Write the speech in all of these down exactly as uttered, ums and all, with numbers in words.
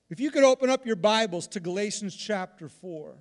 If you could open up your Bibles to Galatians chapter four.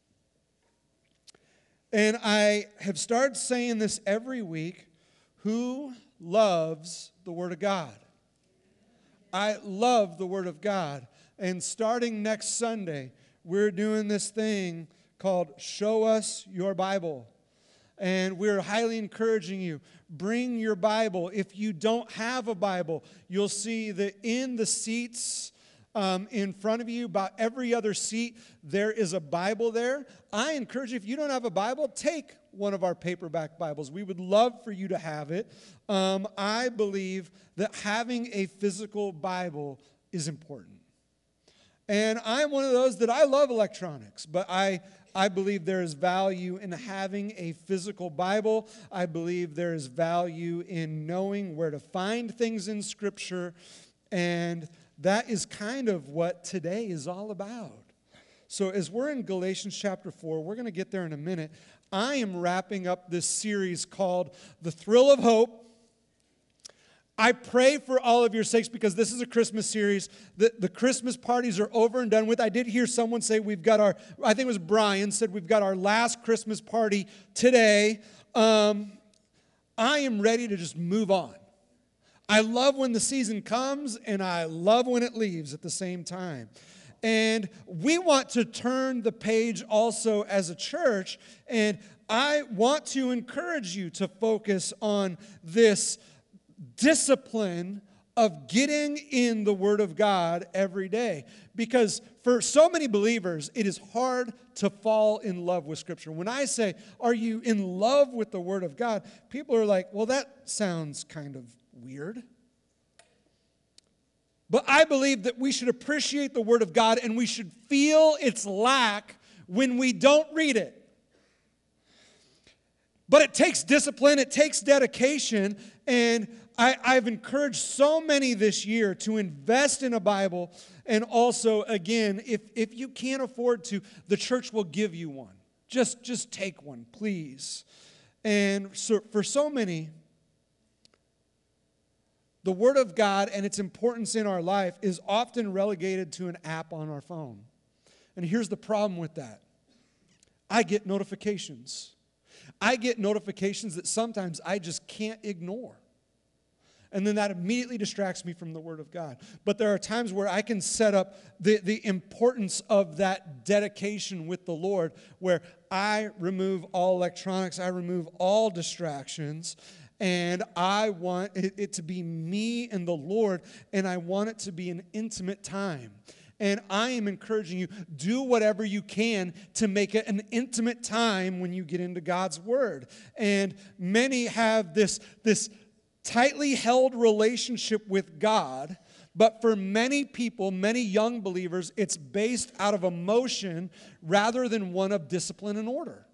And I have started saying this every week. Who loves the Word of God? I love the Word of God. And starting next Sunday, we're doing this thing called Show Us Your Bible. And we're highly encouraging you, bring your Bible. If you don't have a Bible, you'll see that in the seats um, in front of you, about every other seat, there is a Bible there. I encourage you, if you don't have a Bible, take one of our paperback Bibles. We would love for you to have it. Um, I believe that having a physical Bible is important. And I'm one of those that I love electronics, but I I believe there is value in having a physical Bible. I believe there is value in knowing where to find things in Scripture. And that is kind of what today is all about. So as we're in Galatians chapter four, we're going to get there in a minute. I am wrapping up this series called The Thrill of Hope. I pray for all of your sakes because this is a Christmas series. The, the Christmas parties are over and done with. I did hear someone say we've got our, I think it was Brian, said we've got our last Christmas party today. Um, I am ready to just move on. I love when the season comes and I love when it leaves at the same time. And we want to turn the page also as a church. And I want to encourage you to focus on this discipline of getting in the Word of God every day. Because for so many believers, it is hard to fall in love with Scripture. When I say, are you in love with the Word of God? People are like, well, that sounds kind of weird. But I believe that we should appreciate the Word of God and we should feel its lack when we don't read it. But it takes discipline, it takes dedication, and I, I've encouraged so many this year to invest in a Bible, and also, again, if, if you can't afford to, the church will give you one. Just, just take one, please. And so for so many, the Word of God and its importance in our life is often relegated to an app on our phone. And here's the problem with that. I get notifications. I get notifications that sometimes I just can't ignore. And then that immediately distracts me from the Word of God. But there are times where I can set up the, the importance of that dedication with the Lord, where I remove all electronics, I remove all distractions, and I want it, it to be me and the Lord, and I want it to be an intimate time. And I am encouraging you, do whatever you can to make it an intimate time when you get into God's Word. And many have this, this tightly held relationship with God, but for many people, many young believers, it's based out of emotion rather than one of discipline and order.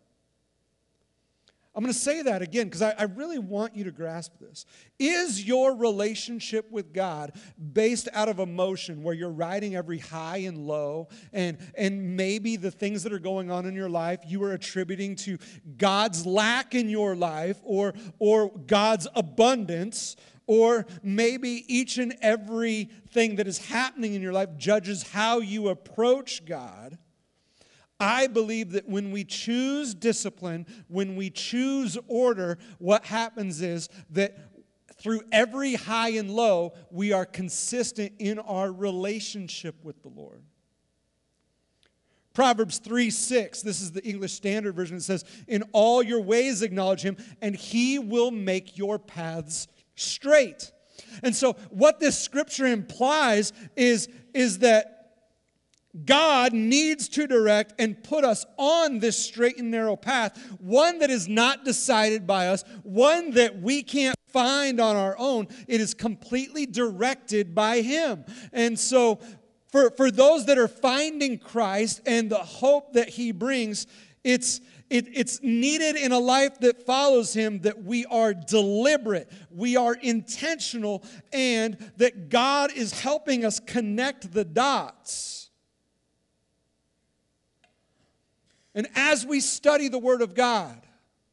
I'm going to say that again because I, I really want you to grasp this. Is your relationship with God based out of emotion where you're riding every high and low and, and maybe the things that are going on in your life you are attributing to God's lack in your life or, or God's abundance, or maybe each and every thing that is happening in your life judges how you approach God? I believe that when we choose discipline, when we choose order, what happens is that through every high and low, we are consistent in our relationship with the Lord. Proverbs three six, this is the English Standard Version, it says, "In all your ways acknowledge Him, and He will make your paths straight." And so what this scripture implies is, is that God needs to direct and put us on this straight and narrow path, one that is not decided by us, one that we can't find on our own. It is completely directed by Him. And so for, for those that are finding Christ and the hope that He brings, it's It, it's needed in a life that follows Him that we are deliberate, we are intentional, and that God is helping us connect the dots. And as we study the Word of God,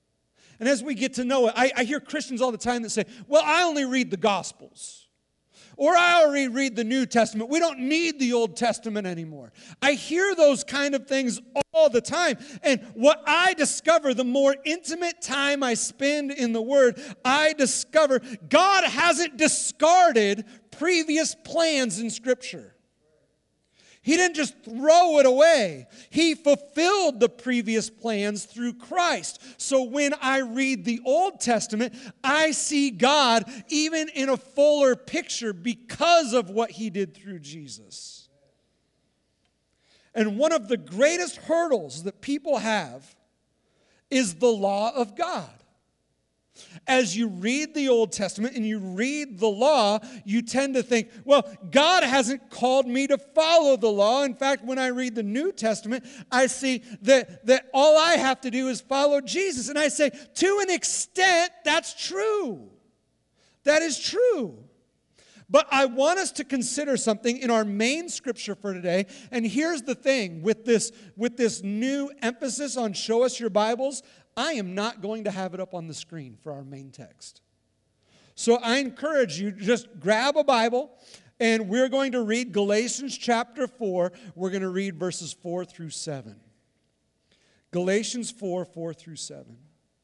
and as we get to know it, I, I hear Christians all the time that say, well, I only read the Gospels. Or I already read the New Testament. We don't need the Old Testament anymore. I hear those kind of things all the time. And what I discover, the more intimate time I spend in the Word, I discover God hasn't discarded previous plans in Scripture. He didn't just throw it away. He fulfilled the previous plans through Christ. So when I read the Old Testament, I see God even in a fuller picture because of what He did through Jesus. And one of the greatest hurdles that people have is the law of God. As you read the Old Testament and you read the law, you tend to think, well, God hasn't called me to follow the law. In fact, when I read the New Testament, I see that, that all I have to do is follow Jesus. And I say, to an extent, that's true. That is true. But I want us to consider something in our main scripture for today. And here's the thing, with this, with this new emphasis on show us your Bibles, I am not going to have it up on the screen for our main text. So I encourage you, just grab a Bible, and we're going to read Galatians chapter four. We're going to read verses four through seven. Galatians four, four through seven.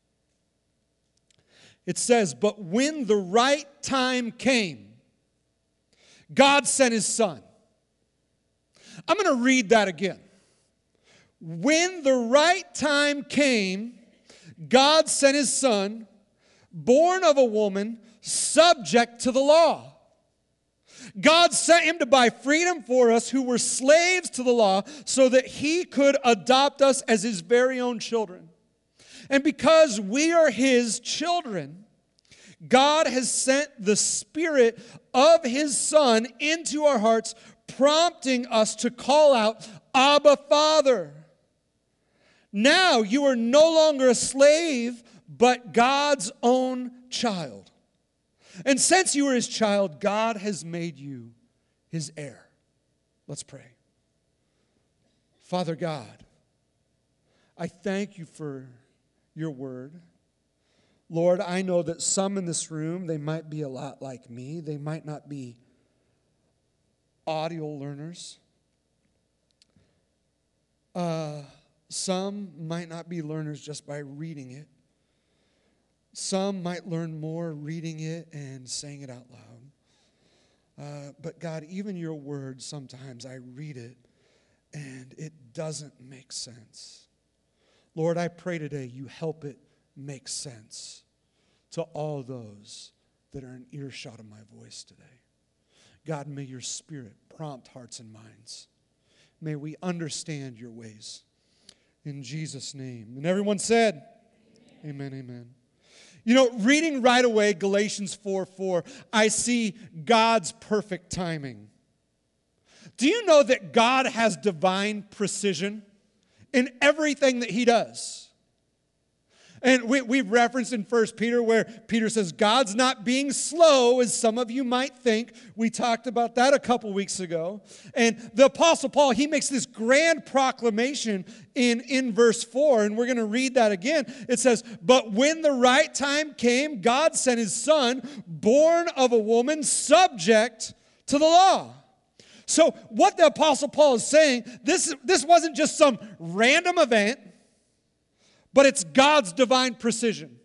It says, "But when the right time came, God sent His Son." I'm going to read that again. When the right time came, God sent His Son, born of a woman, subject to the law. God sent Him to buy freedom for us who were slaves to the law so that He could adopt us as His very own children. And because we are His children, God has sent the Spirit of His Son into our hearts, prompting us to call out, "Abba, Father." Now you are no longer a slave, but God's own child. And since you are His child, God has made you His heir. Let's pray. Father God, I thank You for Your word. Lord, I know that some in this room, they might be a lot like me. They might not be audio learners. Uh... Some might not be learners just by reading it. Some might learn more reading it and saying it out loud. Uh, but God, even Your word, sometimes I read it and it doesn't make sense. Lord, I pray today You help it make sense to all those that are in earshot of my voice today. God, may Your Spirit prompt hearts and minds. May we understand Your ways. In Jesus' name. And everyone said, amen, amen. amen. You know, reading right away Galatians four four, I see God's perfect timing. Do you know that God has divine precision in everything that He does? And we, we've referenced in First Peter where Peter says, God's not being slow, as some of you might think. We talked about that a couple weeks ago. And the Apostle Paul, he makes this grand proclamation in, in verse four, and we're going to read that again. It says, "But when the right time came, God sent His Son, born of a woman, subject to the law." So what the Apostle Paul is saying, this, this wasn't just some random event, but it's God's divine precision.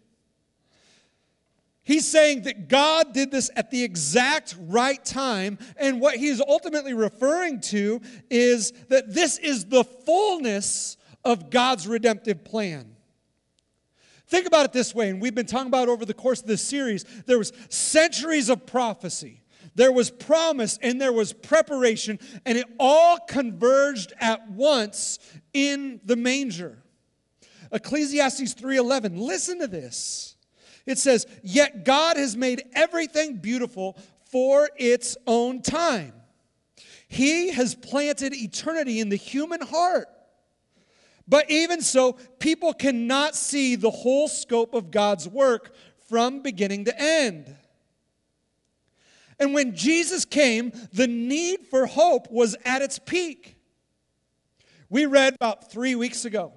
He's saying that God did this at the exact right time, and what he is ultimately referring to is that this is the fullness of God's redemptive plan. Think about it this way, and we've been talking about over the course of this series, there was centuries of prophecy. There was promise and there was preparation, and it all converged at once in the manger. Ecclesiastes three eleven, listen to this. It says, "Yet God has made everything beautiful for its own time. He has planted eternity in the human heart. But even so, people cannot see the whole scope of God's work from beginning to end." And when Jesus came, the need for hope was at its peak. We read about three weeks ago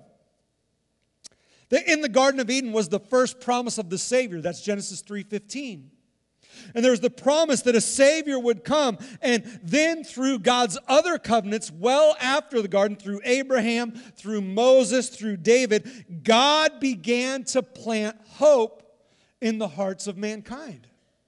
that in the Garden of Eden was the first promise of the Savior. That's Genesis three fifteen. And there was the promise that a Savior would come. And then through God's other covenants, well after the garden, through Abraham, through Moses, through David, God began to plant hope in the hearts of mankind.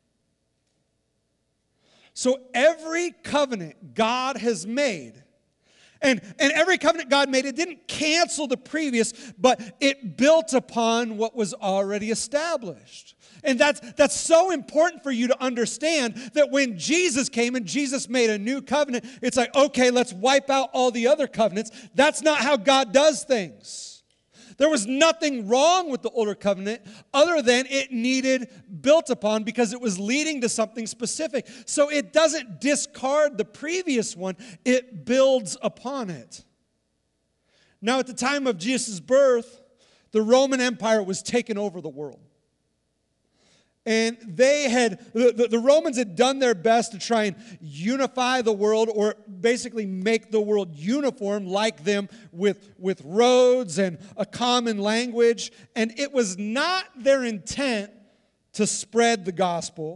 So every covenant God has made, and, and every covenant God made, it didn't cancel the previous, but it built upon what was already established. And that's, that's so important for you to understand that when Jesus came and Jesus made a new covenant, it's like, okay, let's wipe out all the other covenants. That's not how God does things. There was nothing wrong with the older covenant other than it needed built upon because it was leading to something specific. So it doesn't discard the previous one, it builds upon it. Now, at the time of Jesus' birth, the Roman Empire was taking over the world. And they had, the, the Romans had done their best to try and unify the world, or basically make the world uniform like them with, with roads and a common language. And it was not their intent to spread the gospel.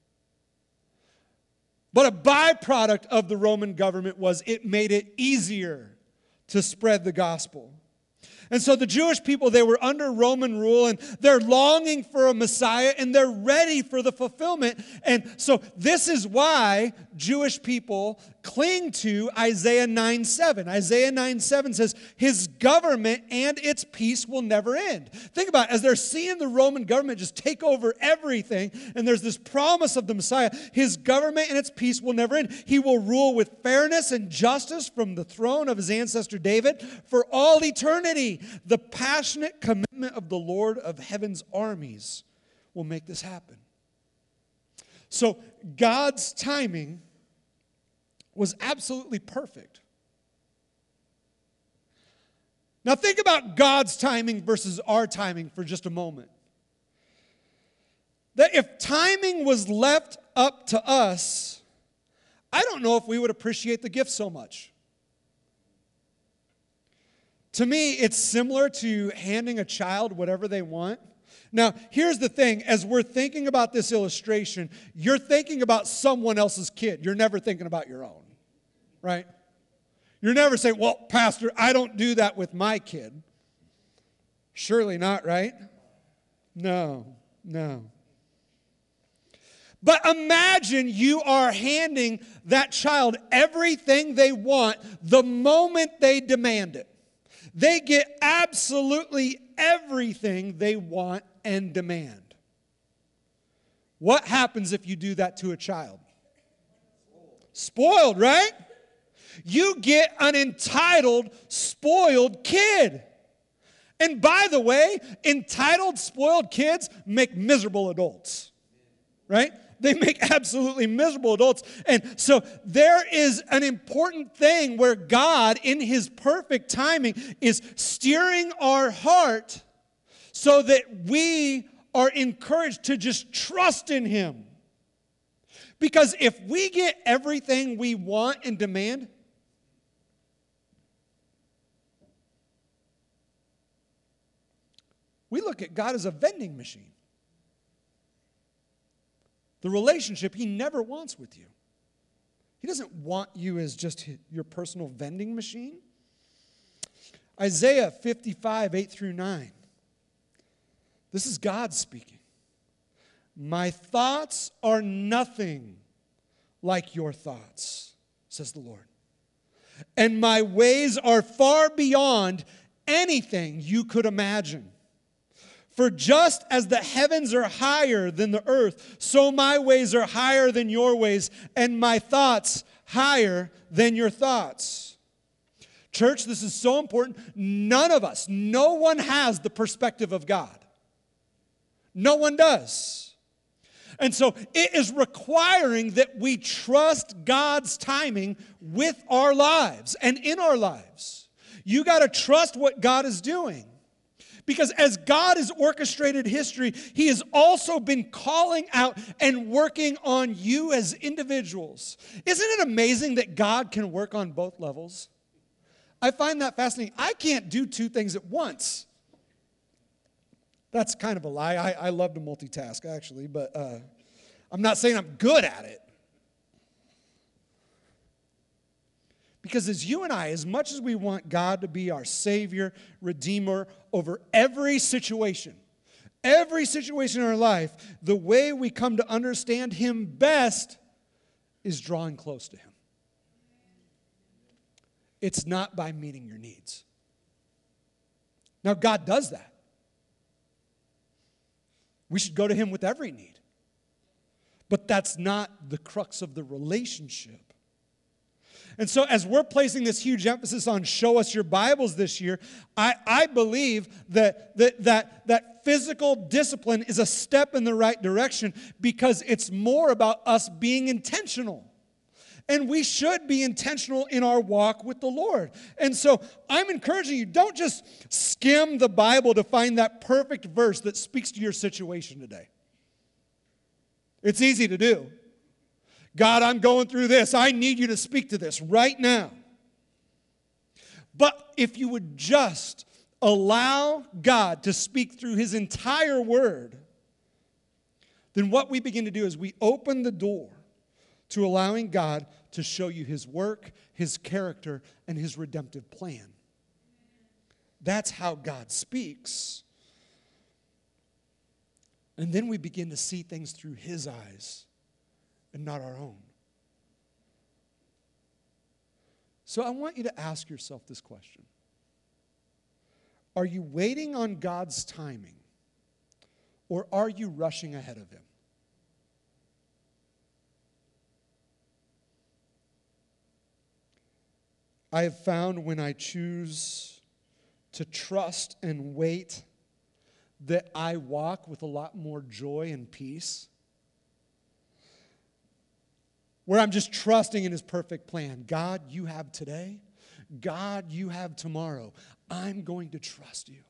But a byproduct of the Roman government was it made it easier to spread the gospel. And so the Jewish people, they were under Roman rule, and they're longing for a Messiah, and they're ready for the fulfillment. And so this is why Jewish people cling to Isaiah nine seven. Isaiah nine seven says, his government and its peace will never end. Think about it. As they're seeing the Roman government just take over everything, and there's this promise of the Messiah, his government and its peace will never end. He will rule with fairness and justice from the throne of his ancestor David for all eternity. The passionate commitment of the Lord of heaven's armies will make this happen. So God's timing was absolutely perfect. Now think about God's timing versus our timing for just a moment. That if timing was left up to us, I don't know if we would appreciate the gift so much. To me, it's similar to handing a child whatever they want. Now, here's the thing. As we're thinking about this illustration, you're thinking about someone else's kid. You're never thinking about your own, right? You're never saying, well, Pastor, I don't do that with my kid. Surely not, right? No, no. But imagine you are handing that child everything they want the moment they demand it. They get absolutely everything they want and demand. What happens if you do that to a child? Spoiled, right? You get an entitled, spoiled kid. And by the way, entitled, spoiled kids make miserable adults, right? They make absolutely miserable adults. And so there is an important thing where God, in his perfect timing, is steering our heart so that we are encouraged to just trust in him. Because if we get everything we want and demand, we look at God as a vending machine. The relationship he never wants with you. He doesn't want you as just your personal vending machine. Isaiah fifty-five, eight through nine. This is God speaking. My thoughts are nothing like your thoughts, says the Lord. And my ways are far beyond anything you could imagine. For just as the heavens are higher than the earth, so my ways are higher than your ways, and my thoughts higher than your thoughts. Church, this is so important. None of us, no one has the perspective of God. No one does. And so it is requiring that we trust God's timing with our lives and in our lives. You got to trust what God is doing. Because as God has orchestrated history, he has also been calling out and working on you as individuals. Isn't it amazing that God can work on both levels? I find that fascinating. I can't do two things at once. That's kind of a lie. I, I love to multitask, actually, but uh, I'm not saying I'm good at it. Because as you and I, as much as we want God to be our Savior, Redeemer over every situation, every situation in our life, the way we come to understand Him best is drawing close to Him. It's not by meeting your needs. Now, God does that. We should go to Him with every need. But that's not the crux of the relationship. And so as we're placing this huge emphasis on show us your Bibles this year, I, I believe that, that, that, that physical discipline is a step in the right direction because it's more about us being intentional. And we should be intentional in our walk with the Lord. And so I'm encouraging you, don't just skim the Bible to find that perfect verse that speaks to your situation today. It's easy to do. God, I'm going through this. I need you to speak to this right now. But if you would just allow God to speak through His entire word, then what we begin to do is we open the door to allowing God to show you His work, His character, and His redemptive plan. That's how God speaks. And then we begin to see things through His eyes and not our own. So I want you to ask yourself this question. Are you waiting on God's timing, or are you rushing ahead of Him? I have found when I choose to trust and wait that I walk with a lot more joy and peace. Where I'm just trusting in His perfect plan. God, you have today. God, you have tomorrow. I'm going to trust you.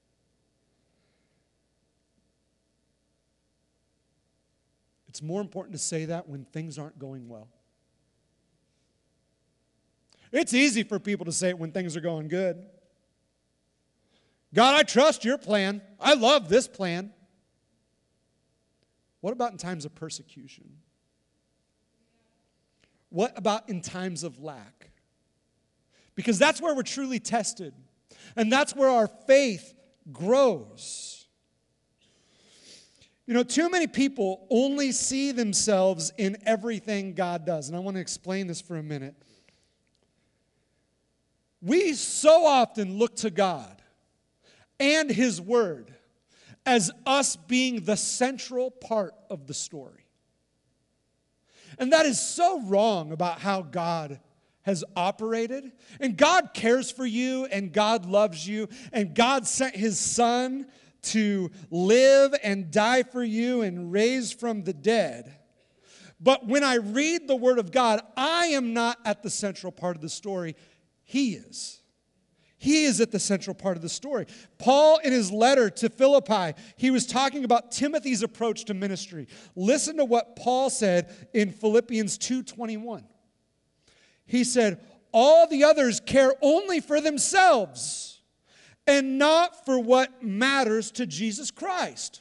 It's more important to say that when things aren't going well. It's easy for people to say it when things are going good. God, I trust your plan. I love this plan. What about in times of persecution? What about in times of lack? Because that's where we're truly tested. And that's where our faith grows. You know, too many people only see themselves in everything God does. And I want to explain this for a minute. We so often look to God and His Word as us being the central part of the story. And that is so wrong about how God has operated. And God cares for you, and God loves you, and God sent His Son to live and die for you and raise from the dead. But when I read the Word of God, I am not at the central part of the story. He is. He is at the central part of the story. Paul, in his letter to Philippi, he was talking about Timothy's approach to ministry. Listen to what Paul said in Philippians two twenty-one. He said, all the others care only for themselves and not for what matters to Jesus Christ.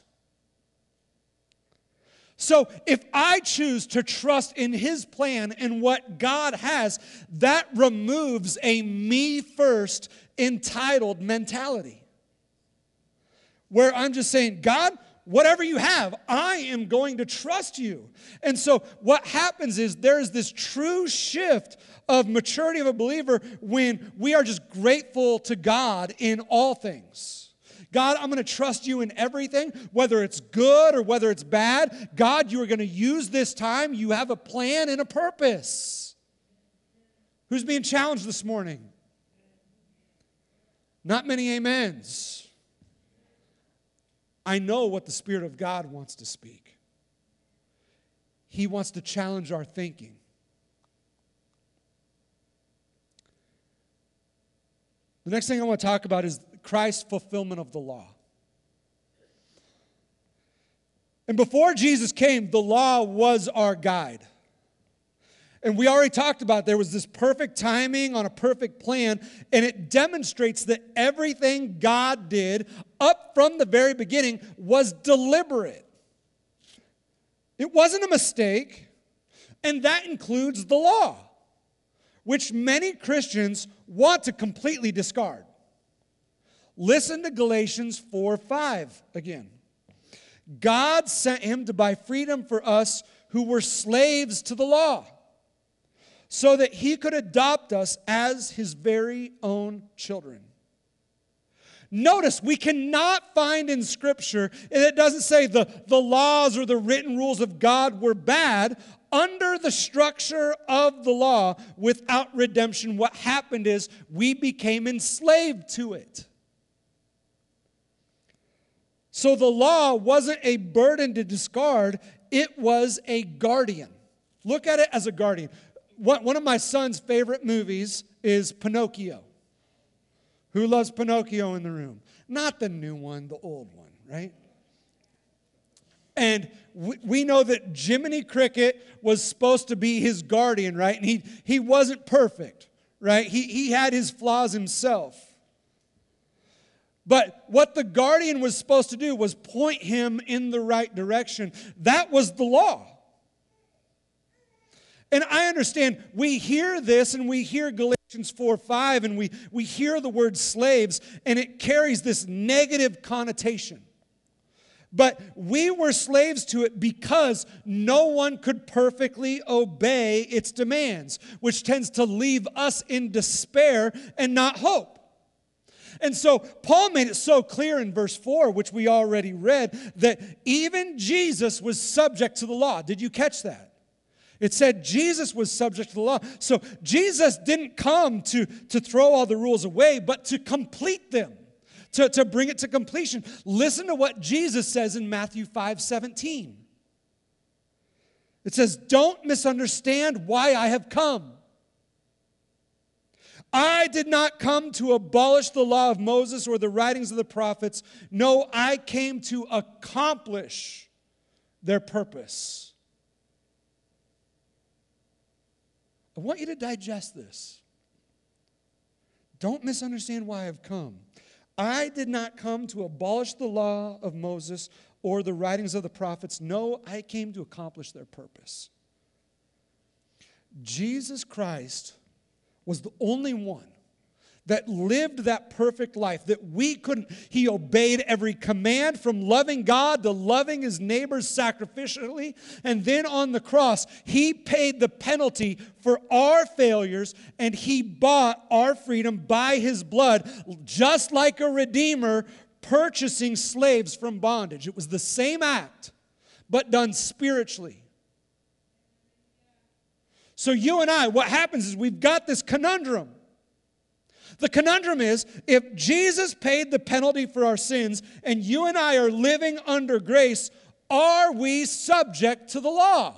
So if I choose to trust in His plan and what God has, that removes a me first entitled mentality. Where I'm just saying, God, whatever you have, I am going to trust you. And so what happens is there's this true shift of maturity of a believer when we are just grateful to God in all things. God, I'm going to trust you in everything, whether it's good or whether it's bad. God, you are going to use this time. You have a plan and a purpose. Who's being challenged this morning? Not many amens. I know what the Spirit of God wants to speak. He wants to challenge our thinking. The next thing I want to talk about is Christ's fulfillment of the law. And before Jesus came, the law was our guide. And we already talked about there was this perfect timing on a perfect plan, and it demonstrates that everything God did up from the very beginning was deliberate. It wasn't a mistake, and that includes the law, which many Christians want to completely discard. Listen to Galatians four five again. God sent him to buy freedom for us who were slaves to the law, so that he could adopt us as his very own children. Notice, we cannot find in Scripture, and it doesn't say the, the laws or the written rules of God were bad. Under the structure of the law, without redemption, what happened is we became enslaved to it. So the law wasn't a burden to discard, it was a guardian. Look at it as a guardian. One of my son's favorite movies is Pinocchio. Who loves Pinocchio in the room? Not the new one, the old one, right? And we know that Jiminy Cricket was supposed to be his guardian, right? And he, he wasn't perfect, right? He, he had his flaws himself. But what the guardian was supposed to do was point him in the right direction. That was the law. And I understand we hear this and we hear Galatians four five and we, we hear the word slaves and it carries this negative connotation. But we were slaves to it because no one could perfectly obey its demands, which tends to leave us in despair and not hope. And so Paul made it so clear in verse four, which we already read, that even Jesus was subject to the law. Did you catch that? It said Jesus was subject to the law. So Jesus didn't come to, to throw all the rules away, but to complete them, to, to bring it to completion. Listen to what Jesus says in Matthew five seventeen. It says, "Don't misunderstand why I have come. I did not come to abolish the law of Moses or the writings of the prophets. No, I came to accomplish their purpose." I want you to digest this. Don't misunderstand why I've come. I did not come to abolish the law of Moses or the writings of the prophets. No, I came to accomplish their purpose. Jesus Christ was the only one that lived that perfect life that we couldn't. He obeyed every command from loving God to loving his neighbors sacrificially. And then on the cross, he paid the penalty for our failures and he bought our freedom by his blood, just like a redeemer purchasing slaves from bondage. It was the same act, but done spiritually. So you and I, what happens is we've got this conundrum. The conundrum is, if Jesus paid the penalty for our sins and you and I are living under grace, are we subject to the law?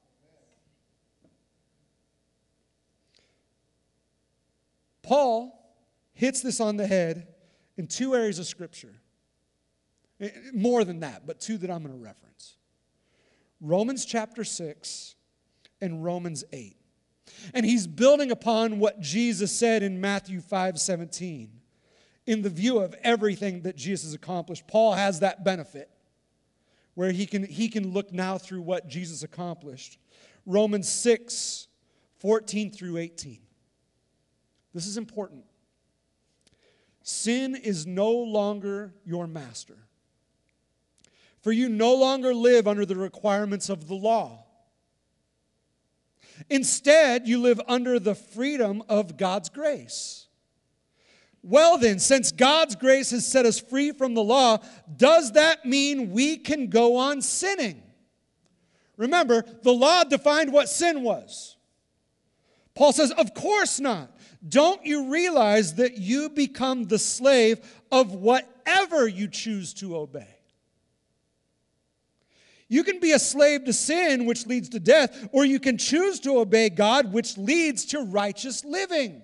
Paul hits this on the head in two areas of Scripture. More than that, but two that I'm going to reference. Romans chapter six and Romans eight. And he's building upon what Jesus said in Matthew five seventeen. In the view of everything that Jesus has accomplished, Paul has that benefit where he can, he can look now through what Jesus accomplished. Romans six fourteen through eighteen. This is important. Sin is no longer your master, for you no longer live under the requirements of the law. Instead, you live under the freedom of God's grace. Well then, since God's grace has set us free from the law, does that mean we can go on sinning? Remember, the law defined what sin was. Paul says, of course not. Don't you realize that you become the slave of whatever you choose to obey? You can be a slave to sin, which leads to death, or you can choose to obey God, which leads to righteous living.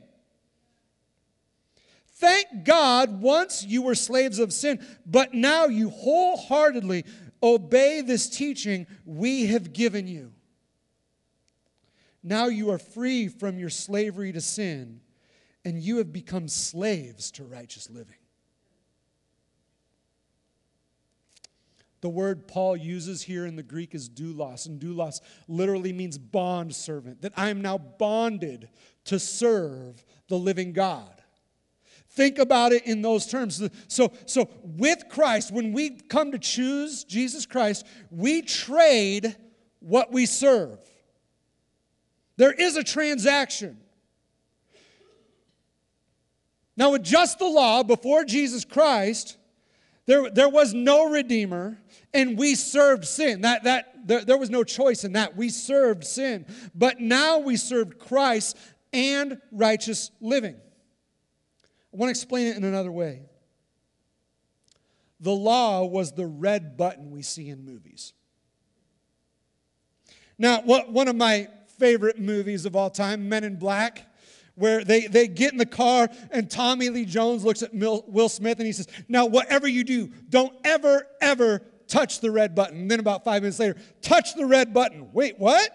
Thank God once you were slaves of sin, but now you wholeheartedly obey this teaching we have given you. Now you are free from your slavery to sin, and you have become slaves to righteous living. The word Paul uses here in the Greek is doulos, and doulos literally means bond servant, that I am now bonded to serve the living God. Think about it in those terms. So, so with Christ, when we come to choose Jesus Christ, we trade what we serve. There is a transaction. Now, with just the law, before Jesus Christ, there, there was no Redeemer, and we served sin. That, that, there, there was no choice in that. We served sin. But now we serve Christ and righteous living. I want to explain it in another way. The law was the red button we see in movies. Now, what, one of my favorite movies of all time, Men in Black, where they, they get in the car and Tommy Lee Jones looks at Will Smith and he says, now whatever you do, don't ever, ever touch the red button. And then about five minutes later, touch the red button. Wait, what?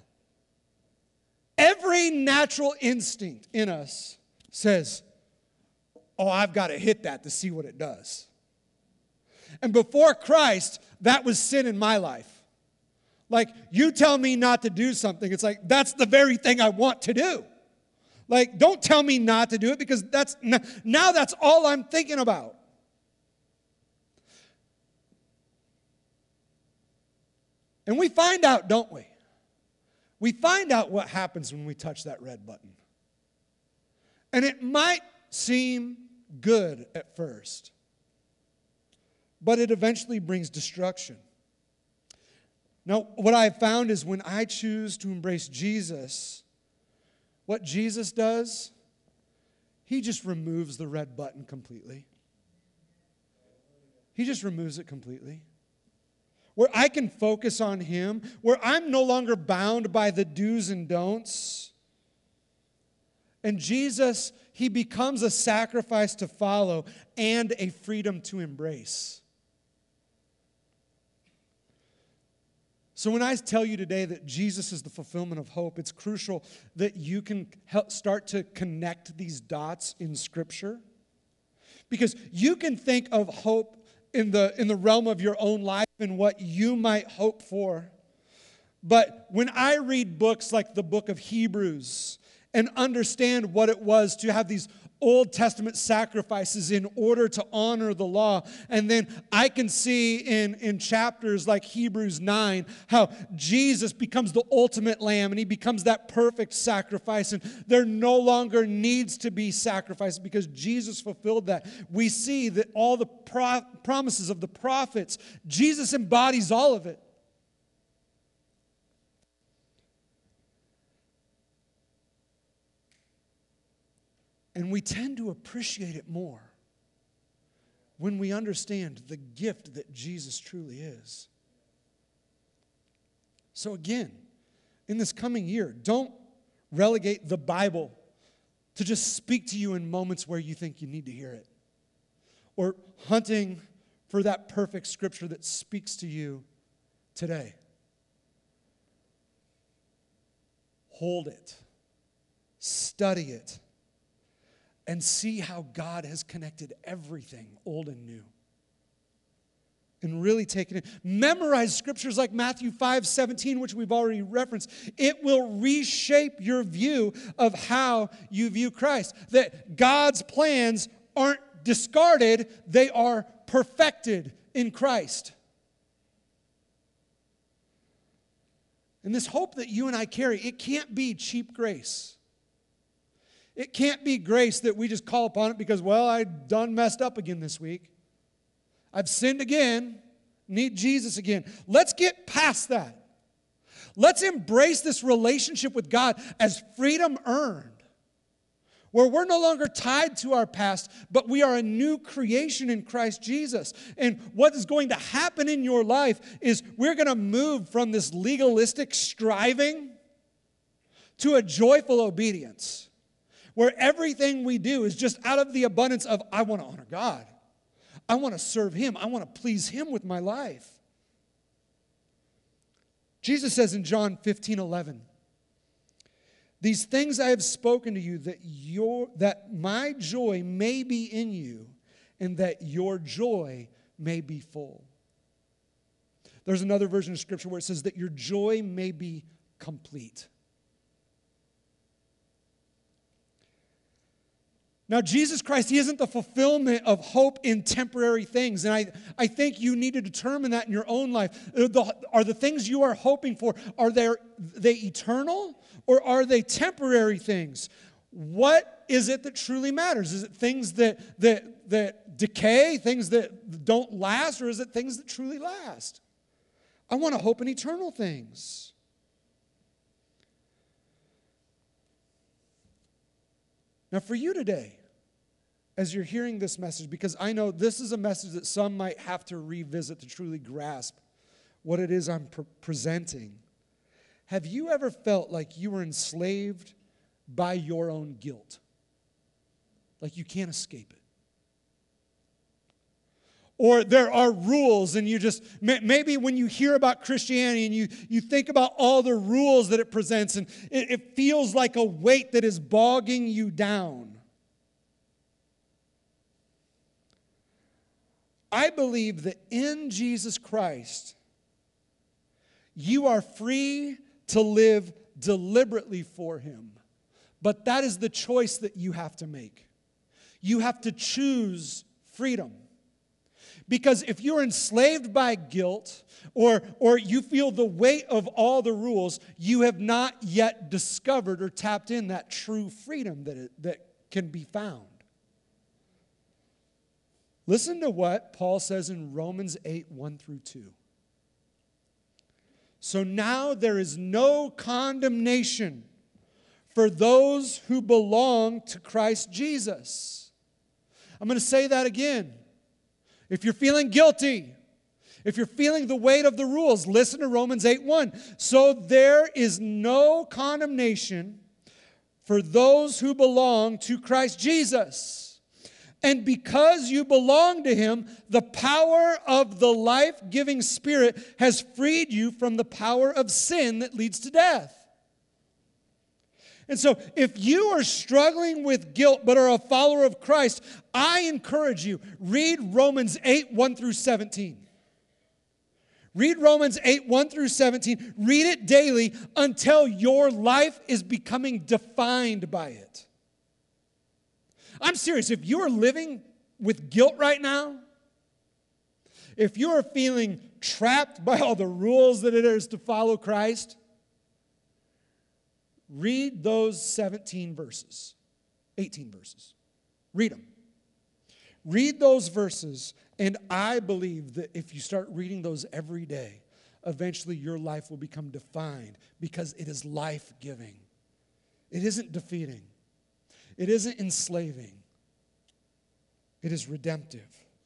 Every natural instinct in us says, oh, I've got to hit that to see what it does. And before Christ, that was sin in my life. Like, you tell me not to do something, it's like, that's the very thing I want to do. Like, don't tell me not to do it because that's now that's all I'm thinking about. And we find out, don't we? We find out what happens when we touch that red button. And it might seem good at first, but it eventually brings destruction. Now, what I've found is when I choose to embrace Jesus, what Jesus does, he just removes the red button completely. He just removes it completely. Where I can focus on him, where I'm no longer bound by the do's and don'ts. And Jesus, he becomes a sacrifice to follow and a freedom to embrace. So when I tell you today that Jesus is the fulfillment of hope, it's crucial that you can help start to connect these dots in Scripture. Because you can think of hope in the, in the realm of your own life and what you might hope for. But when I read books like the book of Hebrews and understand what it was to have these Old Testament sacrifices in order to honor the law. And then I can see in, in chapters like Hebrews nine how Jesus becomes the ultimate lamb and he becomes that perfect sacrifice. And there no longer needs to be sacrifice because Jesus fulfilled that. We see that all the pro- promises of the prophets, Jesus embodies all of it. And we tend to appreciate it more when we understand the gift that Jesus truly is. So again, in this coming year, don't relegate the Bible to just speak to you in moments where you think you need to hear it. Or hunting for that perfect scripture that speaks to you today. Hold it. Study it. And see how God has connected everything, old and new. And really take it in. Memorize scriptures like Matthew five seventeen, which we've already referenced. It will reshape your view of how you view Christ. That God's plans aren't discarded, they are perfected in Christ. And this hope that you and I carry, it can't be cheap grace. It can't be grace that we just call upon it because, well, I done messed up again this week. I've sinned again, need Jesus again. Let's get past that. Let's embrace this relationship with God as freedom earned, where we're no longer tied to our past, but we are a new creation in Christ Jesus. And what is going to happen in your life is we're going to move from this legalistic striving to a joyful obedience. Where everything we do is just out of the abundance of, I want to honor God. I want to serve him. I want to please him with my life. Jesus says in John fifteen eleven, these things I have spoken to you that, your, that my joy may be in you and that your joy may be full. There's another version of Scripture where it says that your joy may be complete. Now, Jesus Christ, He isn't the fulfillment of hope in temporary things. And I, I think you need to determine that in your own life. The, are the things you are hoping for, are they, they eternal or are they temporary things? What is it that truly matters? Is it things that, that, that decay, things that don't last, or is it things that truly last? I want to hope in eternal things. Now, for you today, as you're hearing this message, because I know this is a message that some might have to revisit to truly grasp what it is I'm pre- presenting. Have you ever felt like you were enslaved by your own guilt? Like you can't escape it? Or there are rules and you just, maybe when you hear about Christianity and you, you think about all the rules that it presents and it, it feels like a weight that is bogging you down. I believe that in Jesus Christ, you are free to live deliberately for Him. But that is the choice that you have to make. You have to choose freedom. Because if you're enslaved by guilt or, or you feel the weight of all the rules, you have not yet discovered or tapped in that true freedom that, it, that can be found. Listen to what Paul says in Romans eight, one through two. So now there is no condemnation for those who belong to Christ Jesus. I'm going to say that again. If you're feeling guilty, if you're feeling the weight of the rules, listen to Romans eight, one. So there is no condemnation for those who belong to Christ Jesus. And because you belong to Him, the power of the life-giving Spirit has freed you from the power of sin that leads to death. And so if you are struggling with guilt but are a follower of Christ, I encourage you, read Romans eight, one through seventeen. Read Romans eight, one through seventeen. Read it daily until your life is becoming defined by it. I'm serious. If you are living with guilt right now, if you are feeling trapped by all the rules that it is to follow Christ, read those seventeen verses, eighteen verses. Read them. Read those verses, and I believe that if you start reading those every day, eventually your life will become defined because it is life-giving. It isn't defeating. It isn't enslaving. It is redemptive.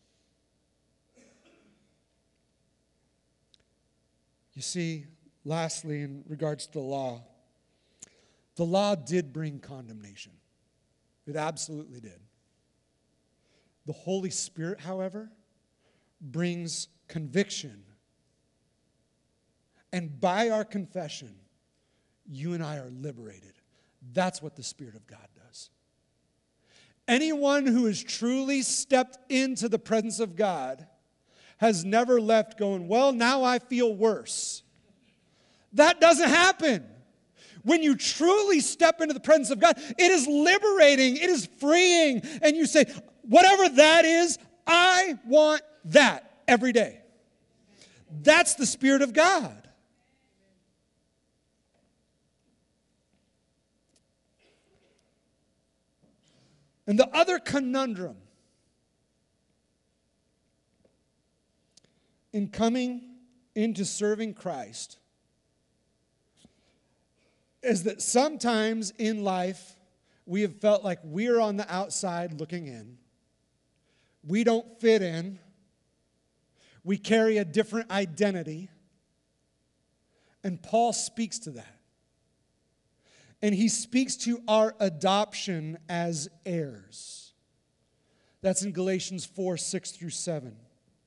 You see, lastly, in regards to the law, the law did bring condemnation. It absolutely did. The Holy Spirit, however, brings conviction. And by our confession, you and I are liberated. That's what the Spirit of God does. Anyone who has truly stepped into the presence of God has never left going, well, now I feel worse. That doesn't happen. When you truly step into the presence of God, it is liberating, it is freeing, and you say, whatever that is, I want that every day. That's the Spirit of God. And the other conundrum in coming into serving Christ is that sometimes in life we have felt like we're on the outside looking in. We don't fit in. We carry a different identity. And Paul speaks to that. And he speaks to our adoption as heirs. That's in Galatians four, six through seven.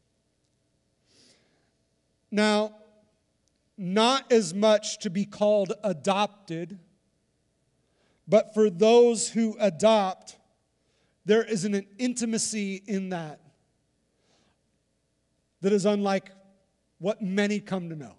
Now, not as much to be called adopted, but for those who adopt, there is an intimacy in that that is unlike what many come to know.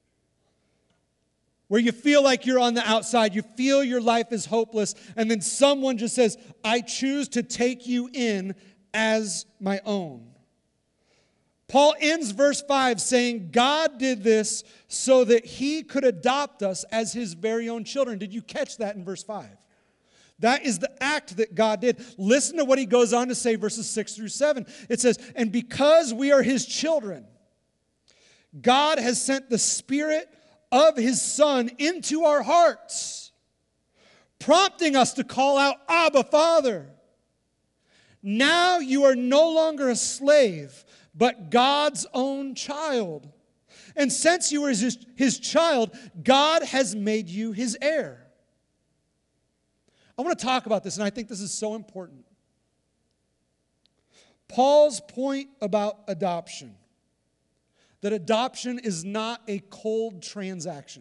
Where you feel like you're on the outside, you feel your life is hopeless, and then someone just says, I choose to take you in as my own. Paul ends verse five saying, God did this so that he could adopt us as his very own children. Did you catch that in verse five? That is the act that God did. Listen to what he goes on to say, verses six through seven. It says, and because we are his children, God has sent the Spirit of his Son into our hearts, prompting us to call out, Abba, Father. Now you are no longer a slave, but God's own child. And since you are his, his child, God has made you his heir. I want to talk about this, and I think this is so important. Paul's point about adoption, that adoption is not a cold transaction.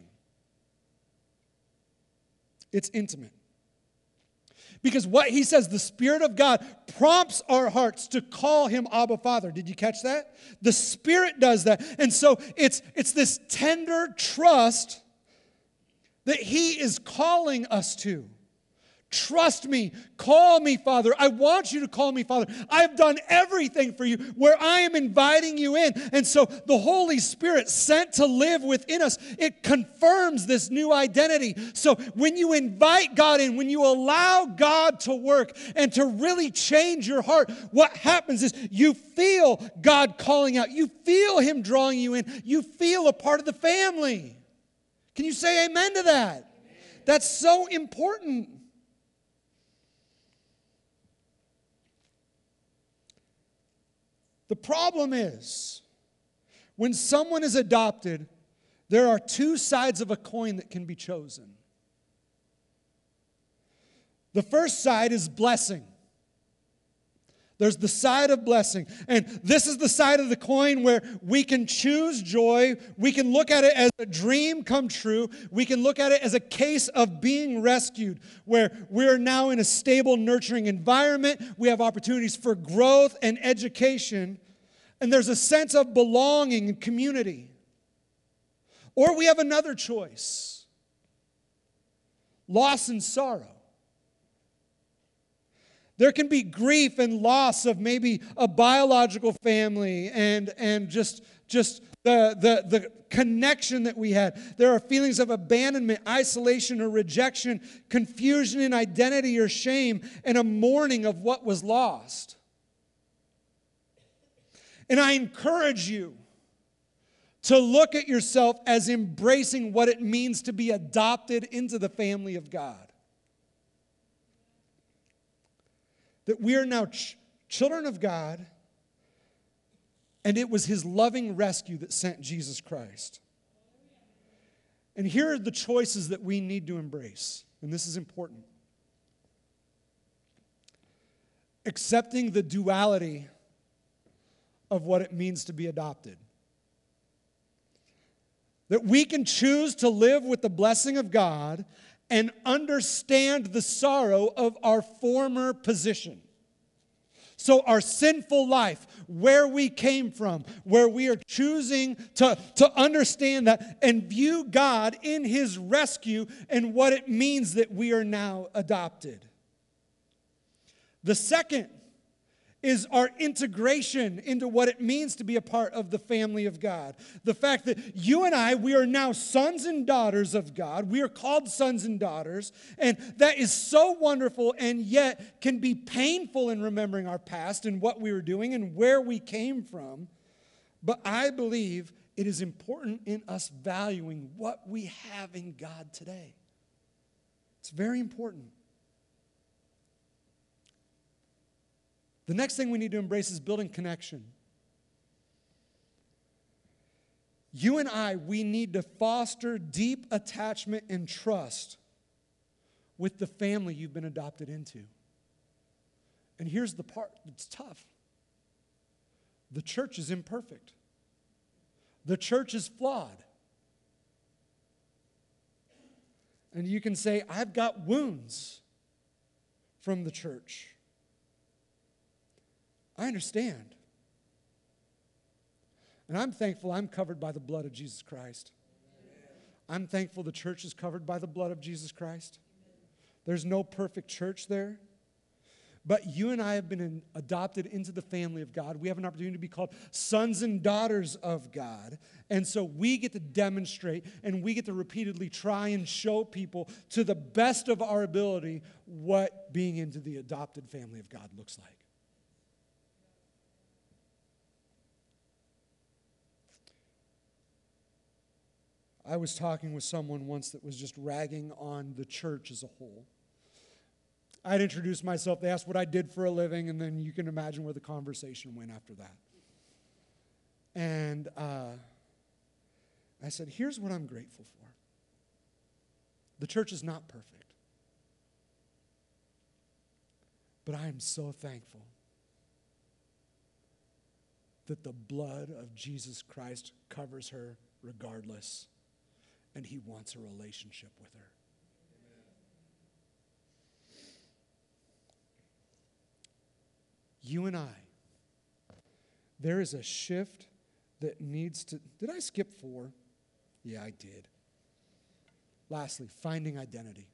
It's intimate. Because what he says, the Spirit of God prompts our hearts to call him Abba, Father. Did you catch that? The Spirit does that. And so it's, it's this tender trust that he is calling us to. Trust me. Call me, Father. I want you to call me, Father. I've done everything for you where I am inviting you in. And so the Holy Spirit sent to live within us, it confirms this new identity. So when you invite God in, when you allow God to work and to really change your heart, what happens is you feel God calling out. You feel him drawing you in. You feel a part of the family. Can you say amen to that? Amen. That's so important. The problem is, when someone is adopted, there are two sides of a coin that can be chosen. The first side is blessing. There's the side of blessing. And this is the side of the coin where we can choose joy. We can look at it as a dream come true. We can look at it as a case of being rescued, where we're now in a stable, nurturing environment. We have opportunities for growth and education. And there's a sense of belonging and community. Or we have another choice: loss and sorrow. There can be grief and loss of maybe a biological family and, and just, just the, the, the connection that we had. There are feelings of abandonment, isolation, or rejection, confusion in identity or shame, and a mourning of what was lost. And I encourage you to look at yourself as embracing what it means to be adopted into the family of God. That we are now ch- children of God, and it was his loving rescue that sent Jesus Christ. And here are the choices that we need to embrace, and this is important. Accepting the duality of what it means to be adopted. That we can choose to live with the blessing of God and understand the sorrow of our former position. So our sinful life, where we came from, where we are choosing to, to understand that and view God in his rescue and what it means that we are now adopted. The second is our integration into what it means to be a part of the family of God. The fact that you and I, we are now sons and daughters of God. We are called sons and daughters. And that is so wonderful, and yet can be painful in remembering our past and what we were doing and where we came from. But I believe it is important in us valuing what we have in God today. It's very important. The next thing we need to embrace is building connection. You and I, we need to foster deep attachment and trust with the family you've been adopted into. And here's the part that's tough. The church is imperfect. The church is flawed. And you can say, I've got wounds from the church. I understand. And I'm thankful I'm covered by the blood of Jesus Christ. I'm thankful the church is covered by the blood of Jesus Christ. There's no perfect church there. But you and I have been in, adopted into the family of God. We have an opportunity to be called sons and daughters of God. And so we get to demonstrate and we get to repeatedly try and show people to the best of our ability what being into the adopted family of God looks like. I was talking with someone once that was just ragging on the church as a whole. I'd introduced myself. They asked what I did for a living, and then you can imagine where the conversation went after that. And uh, I said, here's what I'm grateful for. The church is not perfect. But I am so thankful that the blood of Jesus Christ covers her regardless, and he wants a relationship with her. You and I, there is a shift that needs to... Did I skip four? Yeah, I did. Lastly, finding identity.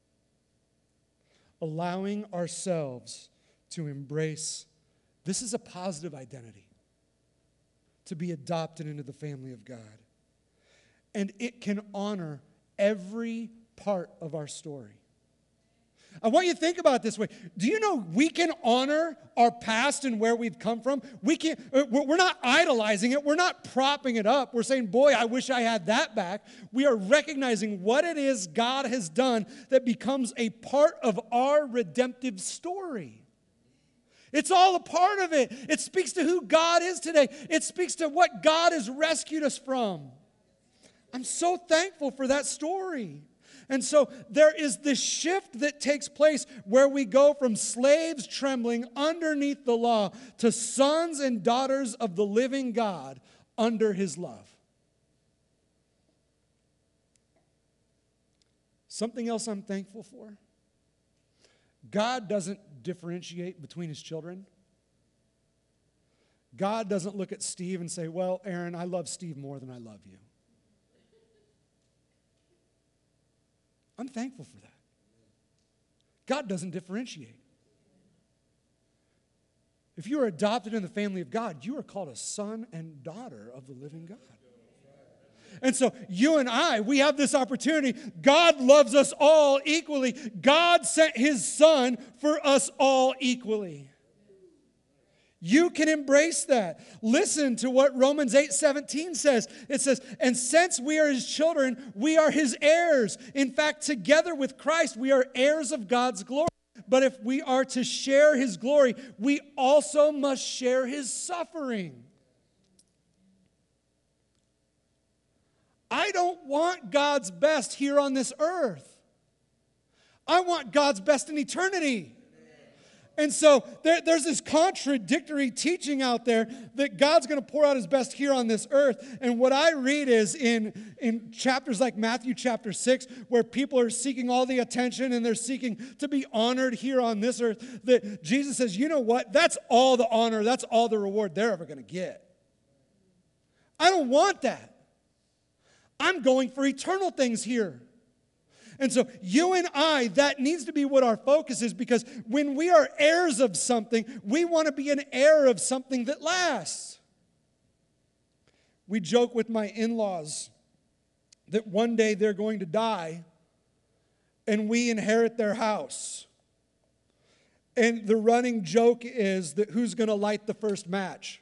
Allowing ourselves to embrace, this is a positive identity, to be adopted into the family of God. And it can honor every part of our story. I want you to think about it this way. Do you know we can honor our past and where we've come from? We can, we're not idolizing it. We're not propping it up. We're saying, boy, I wish I had that back. We are recognizing what it is God has done that becomes a part of our redemptive story. It's all a part of it. It speaks to who God is today. It speaks to what God has rescued us from. I'm so thankful for that story. And so there is this shift that takes place where we go from slaves trembling underneath the law to sons and daughters of the living God under his love. Something else I'm thankful for. God doesn't differentiate between his children. God doesn't look at Steve and say, well, Aaron, I love Steve more than I love you. I'm thankful for that. God doesn't differentiate. If you are adopted in the family of God, you are called a son and daughter of the living God. And so you and I, we have this opportunity. God loves us all equally. God sent his son for us all equally. You can embrace that. Listen to what Romans eight seventeen says. It says, and since we are his children, we are his heirs. In fact, together with Christ, we are heirs of God's glory. But if we are to share his glory, we also must share his suffering. I don't want God's best here on this earth. I want God's best in eternity. And so there, there's this contradictory teaching out there that God's going to pour out his best here on this earth. And what I read is in, in chapters like Matthew chapter six, where people are seeking all the attention and they're seeking to be honored here on this earth, that Jesus says, you know what? That's all the honor, that's all the reward they're ever going to get. I don't want that. I'm going for eternal things here. And so you and I, that needs to be what our focus is, because when we are heirs of something, we want to be an heir of something that lasts. We joke with my in-laws that one day they're going to die and we inherit their house. And the running joke is that who's going to light the first match?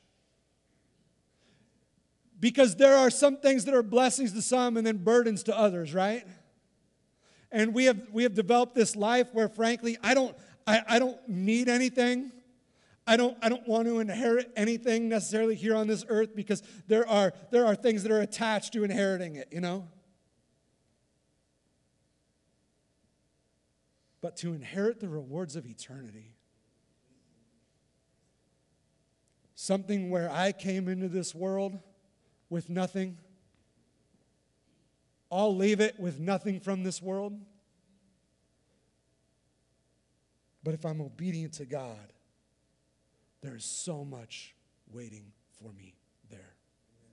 Because there are some things that are blessings to some and then burdens to others, right? And we have we have developed this life where, frankly, I don't I, I don't need anything. I don't I don't want to inherit anything necessarily here on this earth, because there are there are things that are attached to inheriting it, you know. But to inherit the rewards of eternity, something where I came into this world with nothing, I'll leave it with nothing from this world. But if I'm obedient to God, there is so much waiting for me there.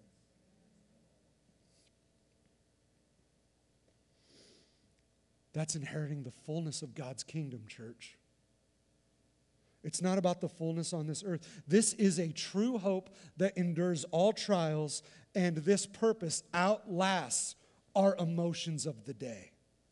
That's inheriting the fullness of God's kingdom, church. It's not about the fullness on this earth. This is a true hope that endures all trials, and this purpose outlasts our emotions of the day.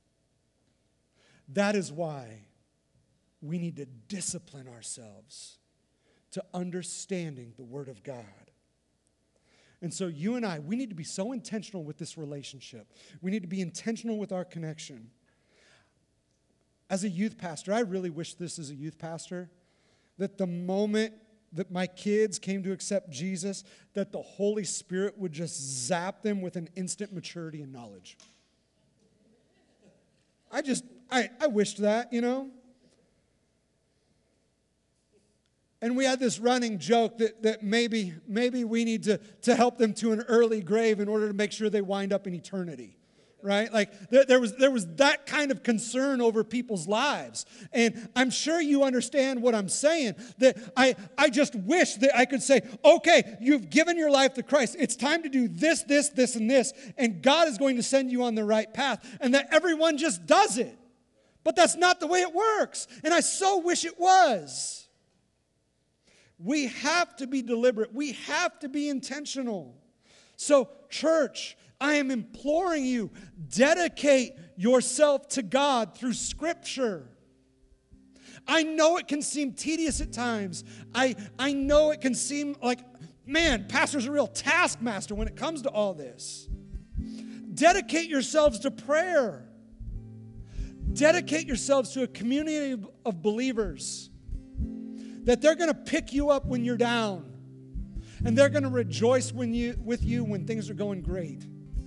That is why we need to discipline ourselves to understanding the Word of God. And so you and I, we need to be so intentional with this relationship. We need to be intentional with our connection. As a youth pastor, I really wish this as a youth pastor, that the moment that my kids came to accept Jesus, that the Holy Spirit would just zap them with an instant maturity and knowledge. I just, I, I wished that, you know. And we had this running joke that, that maybe, maybe we need to, to help them to an early grave in order to make sure they wind up in eternity. Right? Like there, there was there was that kind of concern over people's lives. And I'm sure you understand what I'm saying. That I, I just wish that I could say, okay, you've given your life to Christ. It's time to do this, this, this, and this. And God is going to send you on the right path. And that everyone just does it. But that's not the way it works. And I so wish it was. We have to be deliberate. We have to be intentional. So, church, I am imploring you, dedicate yourself to God through Scripture. I know it can seem tedious at times. I, I know it can seem like, man, pastor's a real taskmaster when it comes to all this. Dedicate yourselves to prayer. Dedicate yourselves to a community of, of believers that they're going to pick you up when you're down, and they're going to rejoice when you, with you when things are going great.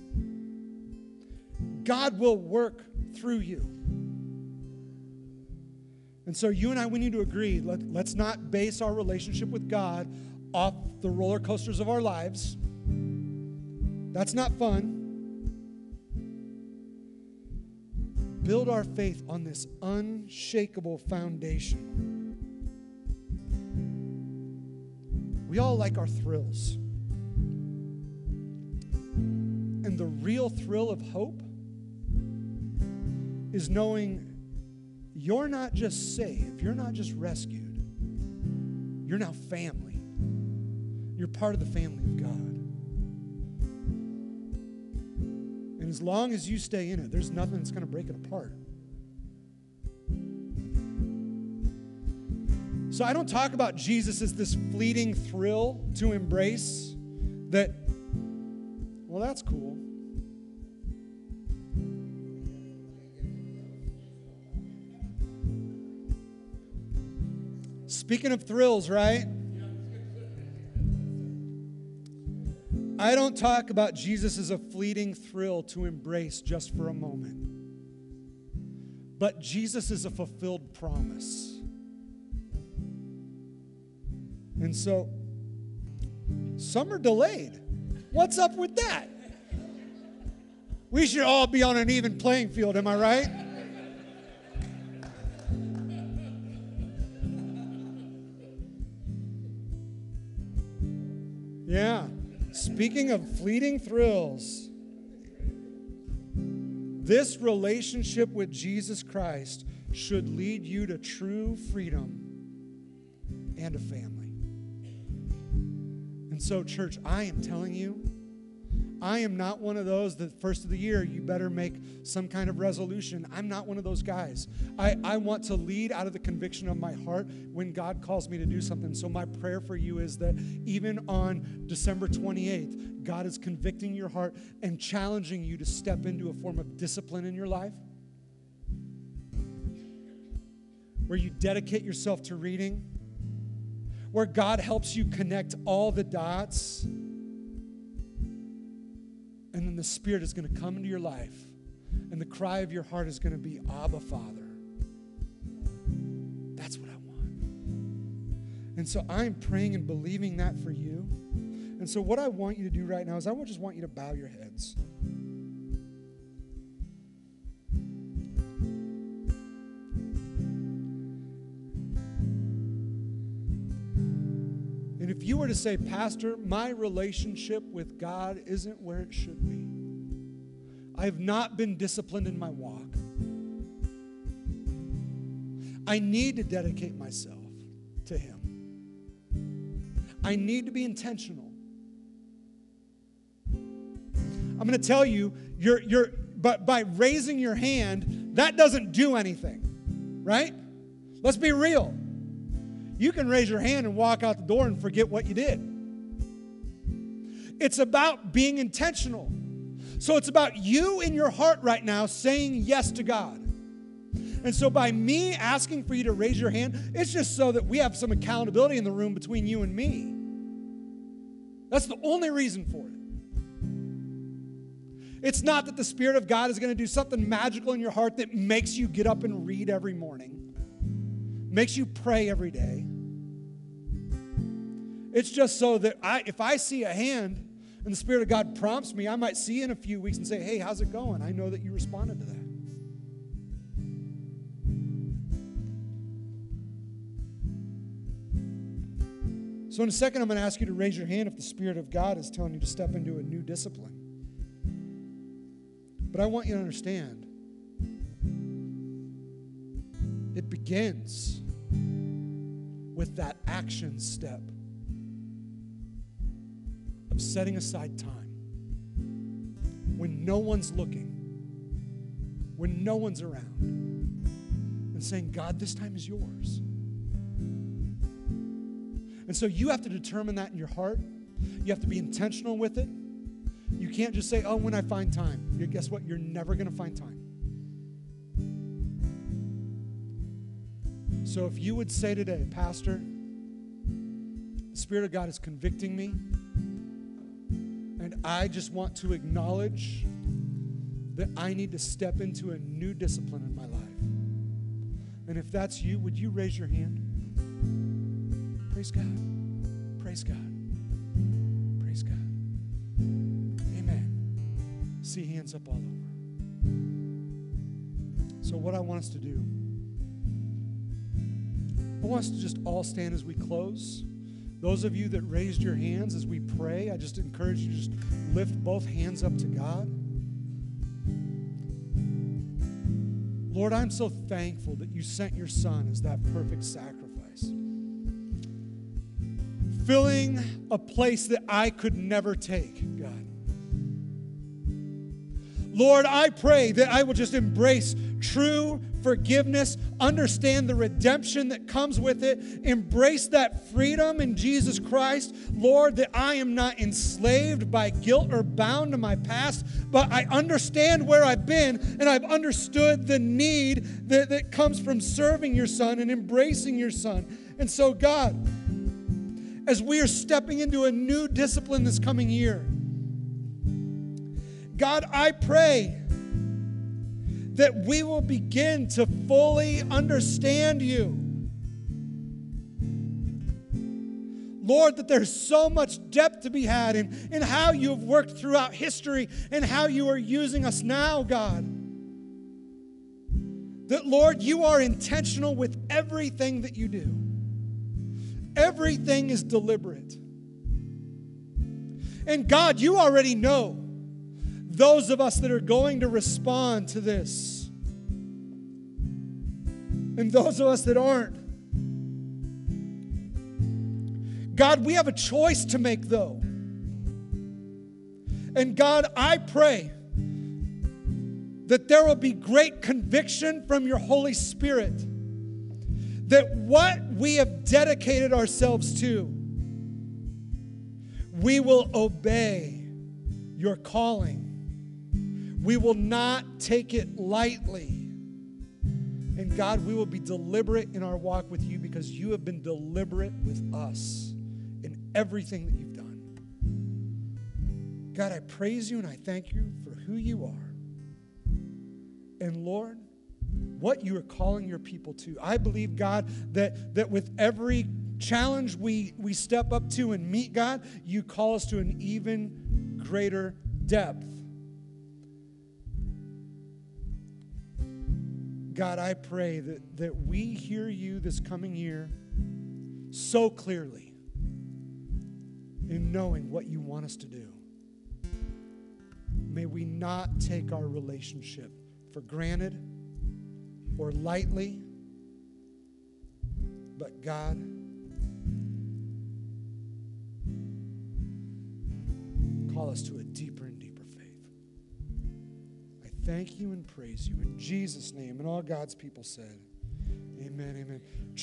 God will work through you. And so you and I, we need to agree. Let, let's not base our relationship with God off the roller coasters of our lives. That's not fun. Build our faith on this unshakable foundation. We all like our thrills. And the real thrill of hope is knowing you're not just saved, you're not just rescued, you're now family. You're part of the family of God. And as long as you stay in it, there's nothing that's going to break it apart. So I don't talk about Jesus as this fleeting thrill to embrace that, well, that's cool. Speaking of thrills, right? I don't talk about Jesus as a fleeting thrill to embrace just for a moment. But Jesus is a fulfilled promise. And so, some are delayed. What's up with that? We should all be on an even playing field, am I right? Yeah. Speaking of fleeting thrills, this relationship with Jesus Christ should lead you to true freedom and a family. And so, church, I am telling you, I am not one of those that first of the year you better make some kind of resolution. I'm not one of those guys. I, I want to lead out of the conviction of my heart when God calls me to do something. So my prayer for you is that even on December twenty-eighth, God is convicting your heart and challenging you to step into a form of discipline in your life, where you dedicate yourself to reading, where God helps you connect all the dots. And then the Spirit is going to come into your life. And the cry of your heart is going to be, Abba, Father. That's what I want. And so I'm praying and believing that for you. And so what I want you to do right now is I just want you to bow your heads. And if you were to say, Pastor, my relationship with God isn't where it should be. I have not been disciplined in my walk. I need to dedicate myself to him. I need to be intentional. I'm going to tell you, you're, you're, but by raising your hand, that doesn't do anything, right? Let's be real. You can raise your hand and walk out the door and forget what you did. It's about being intentional. So it's about you in your heart right now saying yes to God. And so by me asking for you to raise your hand, it's just so that we have some accountability in the room between you and me. That's the only reason for it. It's not that the Spirit of God is going to do something magical in your heart that makes you get up and read every morning, makes you pray every day. It's just so that I, if I see a hand and the Spirit of God prompts me, I might see in a few weeks and say, hey, how's it going? I know that you responded to that. So in a second, I'm going to ask you to raise your hand if the Spirit of God is telling you to step into a new discipline. But I want you to understand, it begins with that action step of setting aside time when no one's looking, when no one's around, and saying, God, this time is yours. And so you have to determine that in your heart. You have to be intentional with it. You can't just say, oh, when I find time. You, guess what? You're never going to find time. So if you would say today, Pastor, the Spirit of God is convicting me, and I just want to acknowledge that I need to step into a new discipline in my life. And if that's you, would you raise your hand? Praise God. Praise God. Praise God. Amen. See hands up all over. So what I want us to do, I want us to just all stand as we close. Those of you that raised your hands as we pray, I just encourage you to just lift both hands up to God. Lord, I'm so thankful that you sent your Son as that perfect sacrifice, filling a place that I could never take, God. Lord, I pray that I will just embrace true forgiveness, understand the redemption that comes with it, embrace that freedom in Jesus Christ. Lord, that I am not enslaved by guilt or bound to my past, but I understand where I've been, and I've understood the need that, that comes from serving your Son and embracing your Son. And so, God, as we are stepping into a new discipline this coming year, God, I pray that we will begin to fully understand you. Lord, that there's so much depth to be had in, in how you have worked throughout history and how you are using us now, God. That, Lord, you are intentional with everything that you do. Everything is deliberate. And God, you already know those of us that are going to respond to this. And those of us that aren't. God, we have a choice to make, though. And God, I pray that there will be great conviction from your Holy Spirit that what we have dedicated ourselves to, we will obey your calling. We will not take it lightly. And God, we will be deliberate in our walk with you because you have been deliberate with us in everything that you've done. God, I praise you and I thank you for who you are. And Lord, what you are calling your people to. I believe, God, that, that with every challenge we, we step up to and meet, God, you call us to an even greater depth. God, I pray that, that we hear you this coming year so clearly in knowing what you want us to do. May we not take our relationship for granted or lightly, But God, call us to a deeper and deeper faith. I thank you and praise you in Jesus' name. And all God's people said, amen, amen.